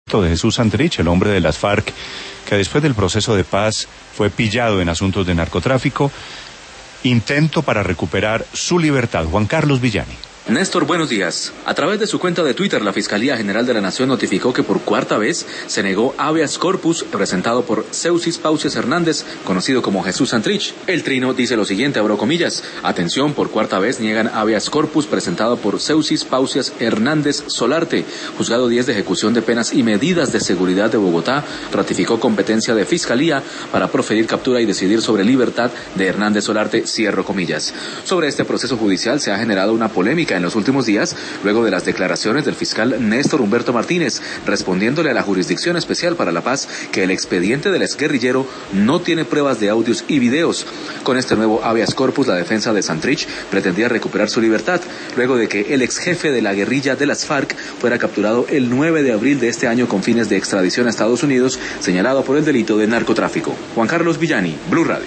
de Jesús Santrich, el hombre de las FARC, que después del proceso de paz fue pillado en asuntos de narcotráfico. Intento para recuperar su libertad. Juan Carlos Villani. Néstor, buenos días. A través de su cuenta de Twitter, la Fiscalía General de la Nación notificó que por cuarta vez se negó habeas corpus presentado por Seusis Pausias Hernández, conocido como Jesús Santrich. El trino dice lo siguiente, abro comillas: atención, por cuarta vez niegan habeas corpus presentado por Seusis Pausias Hernández Solarte. Juzgado 10 de Ejecución de Penas y Medidas de Seguridad de Bogotá ratificó competencia de Fiscalía para proferir captura y decidir sobre libertad de Hernández Solarte, cierro comillas. Sobre este proceso judicial se ha generado una polémica en los últimos días, luego de las declaraciones del fiscal Néstor Humberto Martínez, respondiéndole a la Jurisdicción Especial para la Paz que el expediente del exguerrillero no tiene pruebas de audios y videos. Con este nuevo habeas corpus, la defensa de Santrich pretendía recuperar su libertad, luego de que el exjefe de la guerrilla de las FARC fuera capturado el 9 de abril de este año con fines de extradición a Estados Unidos, señalado por el delito de narcotráfico. Juan Carlos Villani, Blue Radio.